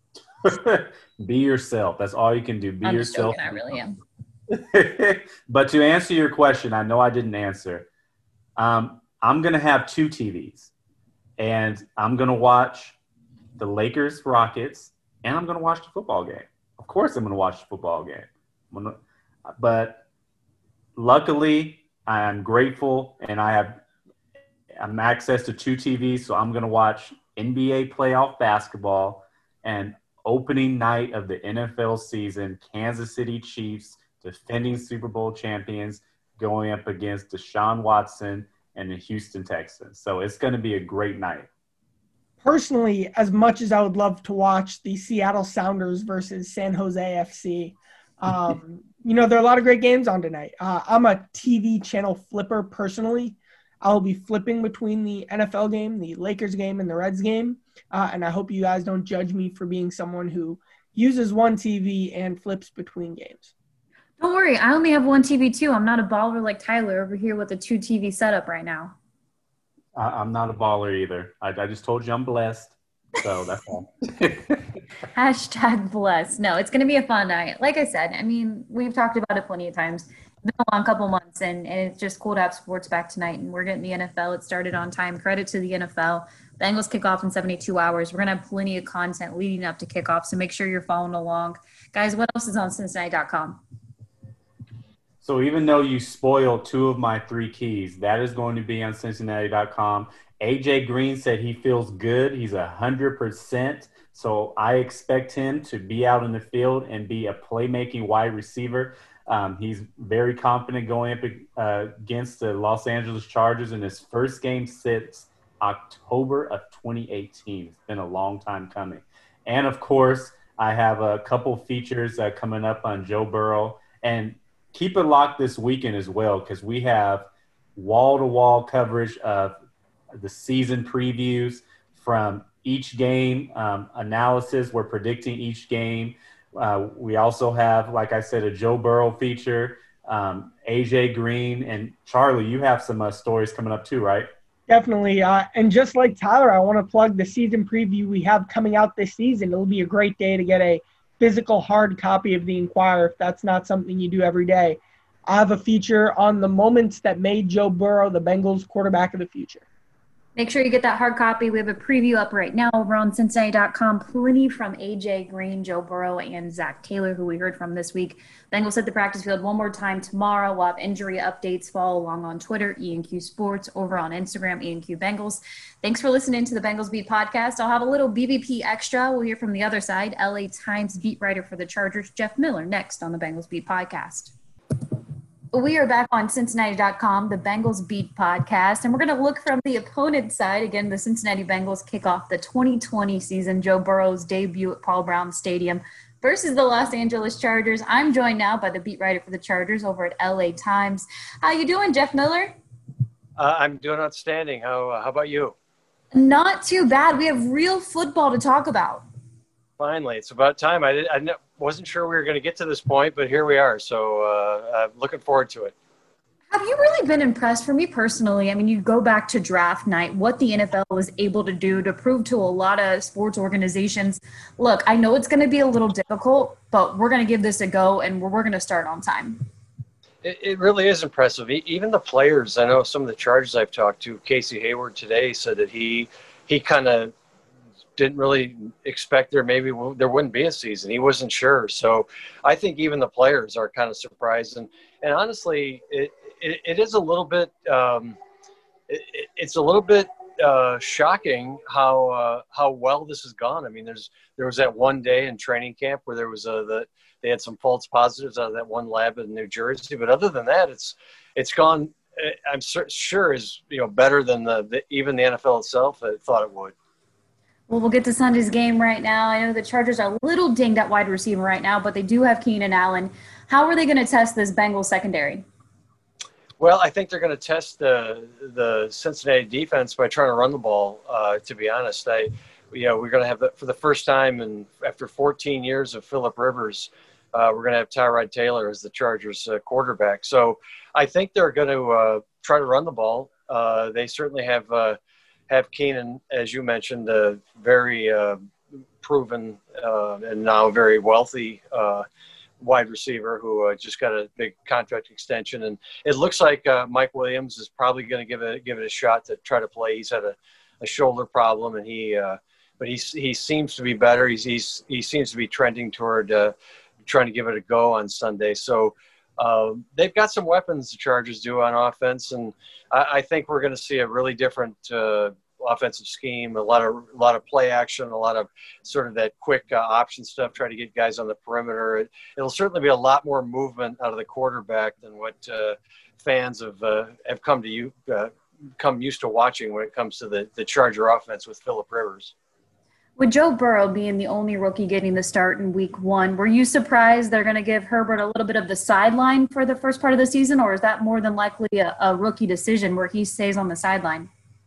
Be yourself. That's all you can do. Be I'm yourself. Just joking. I really am. But to answer your question, I know I didn't answer. Um, I'm going to have two T Vs, and I'm going to watch the Lakers Rockets, and I'm going to watch the football game. Of course I'm going to watch the football game. Gonna, but luckily, I'm grateful, and I have I'm access to two T Vs, so I'm going to watch N B A playoff basketball and opening night of the N F L season, Kansas City Chiefs, defending Super Bowl champions, going up against Deshaun Watson and the Houston Texans. So it's going to be a great night. Personally, as much as I would love to watch the Seattle Sounders versus San Jose F C, um, you know, there are a lot of great games on tonight. Uh, I'm a T V channel flipper personally. I'll be flipping between the N F L game, the Lakers game, and the Reds game. Uh, and I hope you guys don't judge me for being someone who uses one T V and flips between games. Don't worry. I only have one T V too. I'm not a baller like Tyler over here with a two T V setup right now. I, I'm not a baller either. I, I just told you I'm blessed. So that's all. Hashtag blessed. No, it's going to be a fun night. Like I said, I mean, we've talked about it plenty of times. It's been a long couple months, and, and it's just cool to have sports back tonight. And we're getting the N F L. It started on time. Credit to the N F L. Bengals kick off in seventy-two hours. We're going to have plenty of content leading up to kickoff, so make sure you're following along. Guys, what else is on Cincinnati dot com? So even though you spoiled two of my three keys, that is going to be on Cincinnati dot com. A J Green said he feels good. He's one hundred percent. So I expect him to be out in the field and be a playmaking wide receiver. Um, he's very confident going up uh, against the Los Angeles Chargers in his first game since October of twenty eighteen. It's been a long time coming. And, of course, I have a couple features uh, coming up on Joe Burrow. And keep it locked this weekend as well, because we have wall-to-wall coverage of the season previews from each game, um, analysis. We're predicting each game. Uh, we also have, like I said, a Joe Burrow feature, um, A J Green, and Charlie, you have some uh, stories coming up too, right? Definitely. Uh, and just like Tyler, I want to plug the season preview we have coming out this season. It'll be a great day to get a physical hard copy of the Inquirer if that's not something you do every day. I have a feature on the moments that made Joe Burrow the Bengals quarterback of the future. Make sure you get that hard copy. We have a preview up right now over on Cincinnati dot com. Plenty from A J Green, Joe Burrow, and Zach Taylor, who we heard from this week. Bengals hit the practice field one more time tomorrow. We'll have injury updates. Follow along on Twitter, E N Q Sports, over on Instagram, E N Q Bengals. Thanks for listening to the Bengals Beat podcast. I'll have a little B B P extra. We'll hear from the other side. L A Times beat writer for the Chargers, Jeff Miller, next on the Bengals Beat podcast. We are back on Cincinnati dot com, the Bengals Beat podcast, and we're going to look from the opponent's side. Again, the Cincinnati Bengals kick off the twenty twenty season, Joe Burrow's debut at Paul Brown Stadium versus the Los Angeles Chargers. I'm joined now by the beat writer for the Chargers over at L A Times. How you doing, Jeff Miller? Uh, I'm doing outstanding. How, uh, how about you? Not too bad. We have real football to talk about. Finally, it's about time. I, did, I wasn't sure we were going to get to this point, but here we are. So uh, I'm looking forward to it. Have you really been impressed? For me personally, I mean, you go back to draft night, what the N F L was able to do to prove to a lot of sports organizations, look, I know it's going to be a little difficult, but we're going to give this a go, and we're, we're going to start on time. It, it really is impressive. Even the players, I know some of the Chargers I've talked to, Casey Hayward today said that he he kind of didn't really expect there maybe there wouldn't be a season. He wasn't sure. So I think even the players are kind of surprised. And, and honestly, it, it, it is a little bit um, it, it's a little bit uh, shocking how uh, how well this has gone. I mean, there's there was that one day in training camp where there was a the they had some false positives out of that one lab in New Jersey. But other than that, it's it's gone. I'm sure is you know better than the, the even the N F L itself thought it would. Well, we'll get to Sunday's game right now. I know the Chargers are a little dinged at wide receiver right now, but they do have Keenan Allen. How are they going to test this Bengals secondary? Well, I think they're going to test the the Cincinnati defense by trying to run the ball. Uh, to be honest, I, you know, we're going to have the, for the first time and after fourteen years of Phillip Rivers, uh, we're going to have Tyrod Taylor as the Chargers uh, quarterback. So I think they're going to uh, try to run the ball. Uh, they certainly have. Uh, have Keenan, as you mentioned, a very uh, proven uh, and now very wealthy uh, wide receiver who uh, just got a big contract extension. And it looks like uh, Mike Williams is probably going to give it give it a shot to try to play. He's had a, a shoulder problem, and he uh, but he he seems to be better. He's, he's he seems to be trending toward uh, trying to give it a go on Sunday. So Um, they've got some weapons the Chargers do on offense, and I, I think we're going to see a really different uh, offensive scheme, a lot of a lot of play action, a lot of sort of that quick uh, option stuff, try to get guys on the perimeter. It, it'll certainly be a lot more movement out of the quarterback than what uh, fans have uh, have come to you uh, come used to watching when it comes to the, the Charger offense with Phillip Rivers. With Joe Burrow being the only rookie getting the start in week one, were you surprised they're going to give Herbert a little bit of the sideline for the first part of the season, or is that more than likely a, a rookie decision where he stays on the sideline?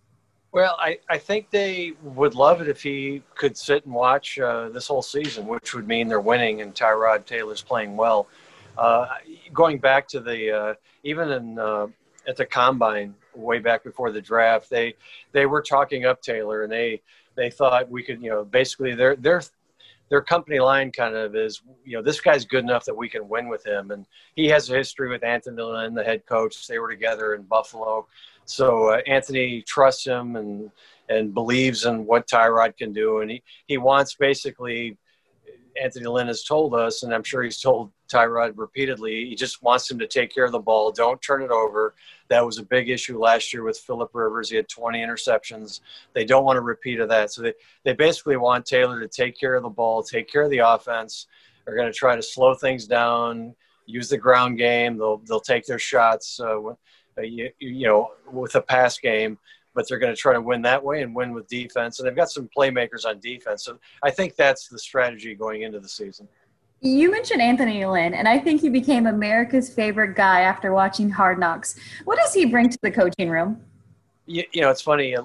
Well, I, I think they would love it if he could sit and watch uh, this whole season, which would mean they're winning and Tyrod Taylor's playing well. Uh, going back to the uh, even in uh, at the combine way back before the draft, they they were talking up Taylor, and they they thought we could, you know, basically their their their company line kind of is, you know, this guy's good enough that we can win with him, and he has a history with Anthony Lynn, the head coach. They were together in Buffalo. So uh, Anthony trusts him and and believes in what Tyrod can do, and he, he wants basically, Anthony Lynn has told us, and I'm sure he's told Tyrod repeatedly, he just wants him to take care of the ball, don't turn it over. That was a big issue last year with Phillip Rivers. He had twenty interceptions. They don't want a repeat of that. So they, they basically want Taylor to take care of the ball, take care of the offense. They're going to try to slow things down, use the ground game. They'll they'll take their shots uh, Uh, you, you know, with a pass game, but they're going to try to win that way and win with defense. And they've got some playmakers on defense. So I think that's the strategy going into the season. You mentioned Anthony Lynn, and I think he became America's favorite guy after watching Hard Knocks. What does he bring to the coaching room? You, you know, it's funny. Uh,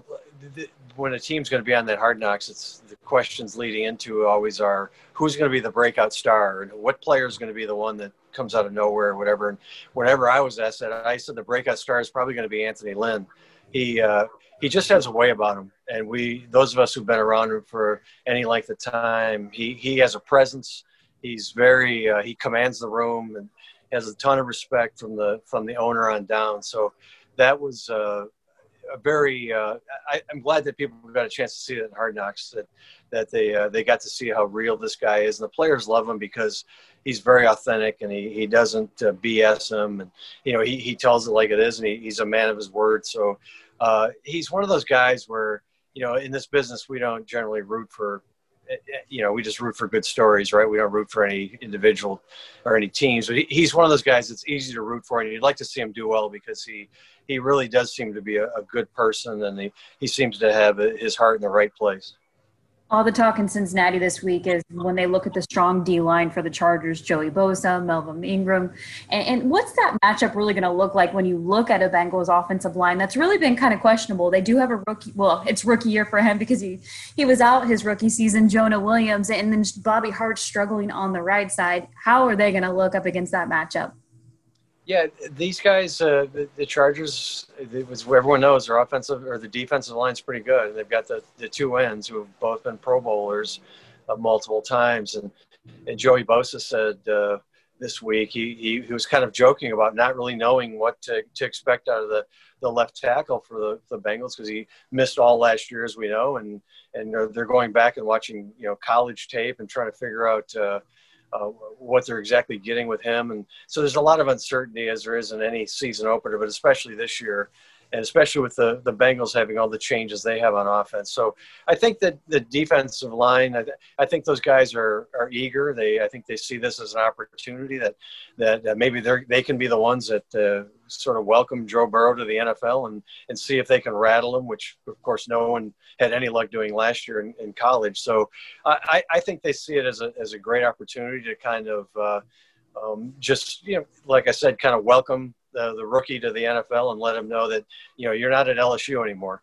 when a team's going to be on that Hard Knocks, it's the questions leading into always are, who's going to be the breakout star, and what player is going to be the one that comes out of nowhere or whatever. And whenever I was asked that, I said the breakout star is probably going to be Anthony Lynn. He uh, he just has a way about him, and we those of us who've been around him for any length of time, he he has a presence. He's very uh, he commands the room and has a ton of respect from the from the owner on down. So that was uh, a very uh, I, I'm glad that people got a chance to see that in Hard Knocks, that that they uh, they got to see how real this guy is, and the players love him because he's very authentic, and he, he doesn't uh, B S them, and you know he, he tells it like it is, and he, he's a man of his word. So uh, he's one of those guys where, you know, in this business we don't generally root for, you know, we just root for good stories, right? We don't root for any individual or any teams. But he, he's one of those guys that's easy to root for, and you'd like to see him do well because he he really does seem to be a, a good person, and he, he seems to have his heart in the right place. All the talk in Cincinnati this week is when they look at the strong D-line for the Chargers, Joey Bosa, Melvin Ingram. And, and what's that matchup really going to look like when you look at a Bengals offensive line that's really been kind of questionable? They do have a rookie – well, it's rookie year for him because he, he was out his rookie season, Jonah Williams, and then Bobby Hart struggling on the right side. How are they going to look up against that matchup? Yeah, these guys, uh, the, the Chargers, it was, everyone knows their offensive or the defensive line's pretty good. And they've got the, the two ends who have both been Pro Bowlers uh, multiple times. And, and Joey Bosa said uh, this week, he, he, he was kind of joking about not really knowing what to, to expect out of the, the left tackle for the, the Bengals because he missed all last year, as we know. And, and they're, they're going back and watching, you know, college tape and trying to figure out uh, Uh, what they're exactly getting with him. And so there's a lot of uncertainty, as there is in any season opener, but especially this year, and especially with the, the Bengals having all the changes they have on offense. So I think that the defensive line, I, th- I think those guys are are eager. They I think they see this as an opportunity that that uh, maybe they they can be the ones that uh, sort of welcome Joe Burrow to the N F L and and see if they can rattle him, which of course no one had any luck doing last year in, in college. So I, I think they see it as a as a great opportunity to kind of uh, um, just, you know, like I said, kind of welcome the, the rookie to the N F L and let him know that, you know, you're not at L S U anymore.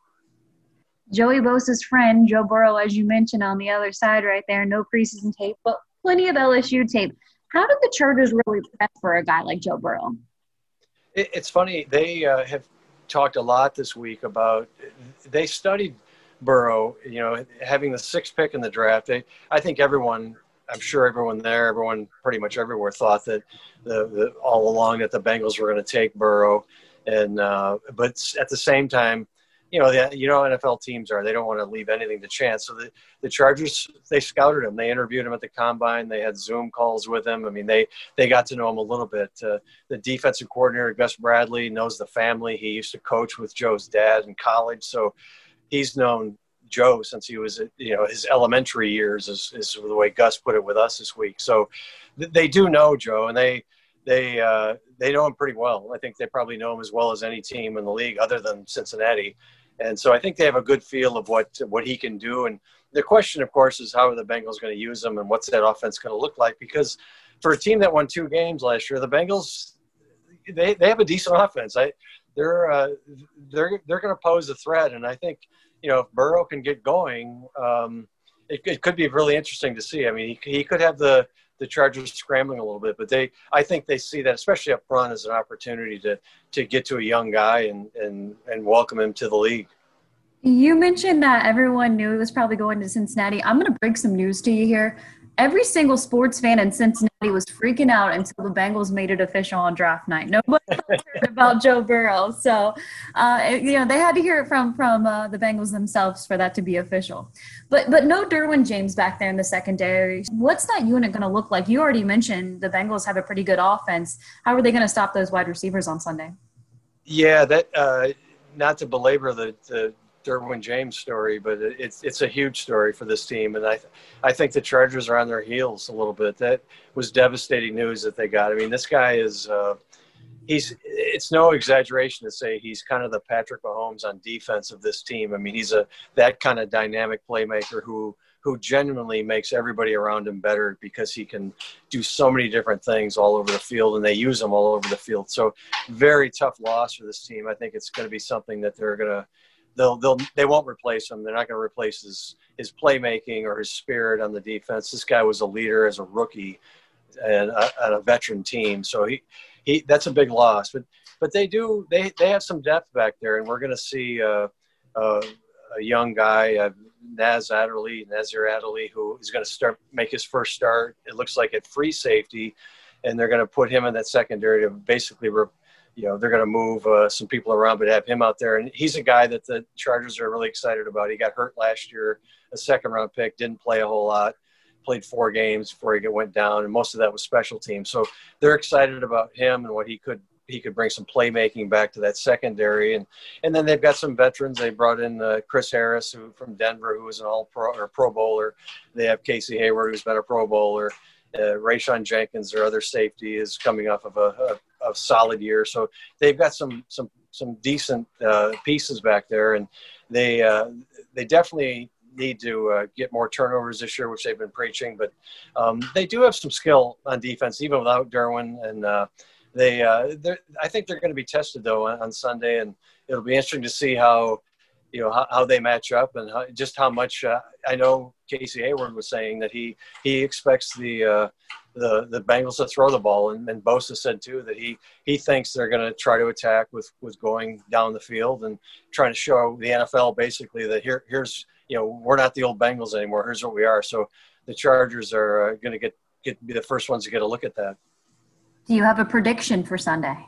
Joey Bosa's friend, Joe Burrow, as you mentioned, on the other side right there, no preseason tape, but plenty of L S U tape. How did the Chargers really prep for a guy like Joe Burrow? It, it's funny. They uh, have talked a lot this week about – they studied Burrow, you know, having the sixth pick in the draft. They, I think everyone – I'm sure everyone there, everyone pretty much everywhere thought that the, the all along that the Bengals were going to take Burrow. And, uh, but at the same time, you know, the, you know, N F L teams are, they don't want to leave anything to chance. So the, the Chargers, they scouted him. They interviewed him at the combine. They had Zoom calls with him. I mean, they, they got to know him a little bit. Uh, the defensive coordinator, Gus Bradley, knows the family. He used to coach with Joe's dad in college. So he's known Joe since he was, you know, his elementary years is, is the way Gus put it with us this week. So th- they do know Joe, and they, they, uh, they know him pretty well. I think they probably know him as well as any team in the league other than Cincinnati. And so I think they have a good feel of what what he can do. And the question, of course, is how are the Bengals going to use him and what's that offense going to look like? Because for a team that won two games last year, the Bengals, they, they have a decent offense. I, they're uh, they're they're going to pose a threat. And I think, you know, if Burrow can get going, um, it, it could be really interesting to see. I mean, he, he could have the the Chargers scrambling a little bit, but they, I think they see that, especially up front, as an opportunity to, to get to a young guy and, and, and welcome him to the league. You mentioned that everyone knew he was probably going to Cincinnati. I'm going to break some news to you here. Every single sports fan in Cincinnati was freaking out until the Bengals made it official on draft night. Nobody heard about Joe Burrow. So, uh, you know, they had to hear it from from uh, the Bengals themselves for that to be official. But but no Derwin James back there in the secondary. What's that unit going to look like? You already mentioned the Bengals have a pretty good offense. How are they going to stop those wide receivers on Sunday? Yeah, that uh, not to belabor the, the Derwin James story, but it's it's a huge story for this team, and I I think the Chargers are on their heels a little bit. That was devastating news that they got. I mean, this guy is uh, he's it's no exaggeration to say he's kind of the Patrick Mahomes on defense of this team. I mean, he's a that kind of dynamic playmaker who who genuinely makes everybody around him better because he can do so many different things all over the field, and they use him all over the field. So very tough loss for this team. I think it's going to be something that they're going to They'll they'll they won't replace him. They're not going to replace his his playmaking or his spirit on the defense. This guy was a leader as a rookie and a, and a veteran team, so he he that's a big loss. But but they do they they have some depth back there, and we're going to see uh, uh, a young guy, uh, Naz Adderley, Nazir Adderley, who is going to start make his first start. It looks like at free safety, and they're going to put him in that secondary to basically. Re- You know, they're going to move uh, some people around, but have him out there. And he's a guy that the Chargers are really excited about. He got hurt last year, a second-round pick, didn't play a whole lot, played four games before he went down, and most of that was special teams. So they're excited about him and what he could he could bring some playmaking back to that secondary. And and then they've got some veterans. They brought in uh, Chris Harris, who from Denver, who was an all-pro or Pro Bowler. They have Casey Hayward, who's been a Pro Bowler. Uh, Rayshon Jenkins, their other safety, is coming off of a, a, a solid year. So they've got some some some decent uh, pieces back there, and they uh, they definitely need to uh, get more turnovers this year, which they've been preaching. But um, they do have some skill on defense, even without Derwin. And uh, they, uh, I think they're going to be tested though on, on Sunday, and it'll be interesting to see how. You know, how, how they match up and how, just how much uh, I know Casey Hayward was saying that he, he expects the, uh, the, the Bengals to throw the ball. And, and Bosa said too, that he, he thinks they're going to try to attack with, with going down the field and trying to show the N F L basically that here, here's, you know, we're not the old Bengals anymore. Here's what we are. So the Chargers are uh, going to get, get, be the first ones to get a look at that. Do you have a prediction for Sunday?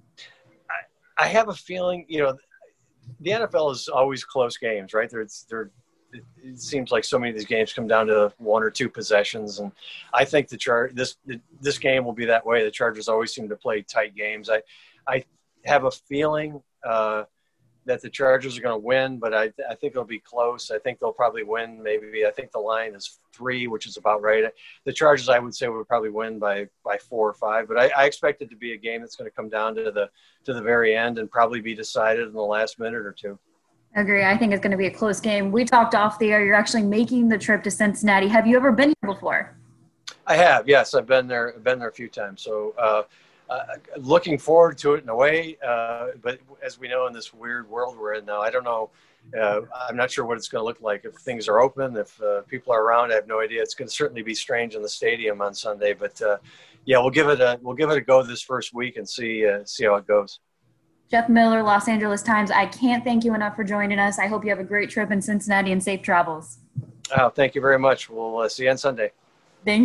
I, I have a feeling, you know, the N F L is always close games, right? There's, there, it seems like so many of these games come down to one or two possessions, and I think the Char this this game will be that way. The Chargers always seem to play tight games. I, I have a feeling uh, that the Chargers are going to win, but I, I think it'll be close. I think they'll probably win. Maybe I think the line is three, which is about right. The Chargers, I would say, would probably win by by four or five. But I, I expect it to be a game that's going to come down to the to the very end and probably be decided in the last minute or two. I agree. I think it's going to be a close game. We talked off the air. You're actually making the trip to Cincinnati. Have you ever been here before? I have. Yes, I've been there. I've been there a few times. So. Uh, Uh, looking forward to it in a way, uh, but as we know in this weird world we're in now, I don't know. Uh, I'm not sure what it's going to look like if things are open, if uh, people are around. I have no idea. It's going to certainly be strange in the stadium on Sunday, but uh, yeah, we'll give it a we'll give it a go this first week and see uh, see how it goes. Jeff Miller, Los Angeles Times. I can't thank you enough for joining us. I hope you have a great trip in Cincinnati and safe travels. Oh, thank you very much. We'll uh, see you on Sunday.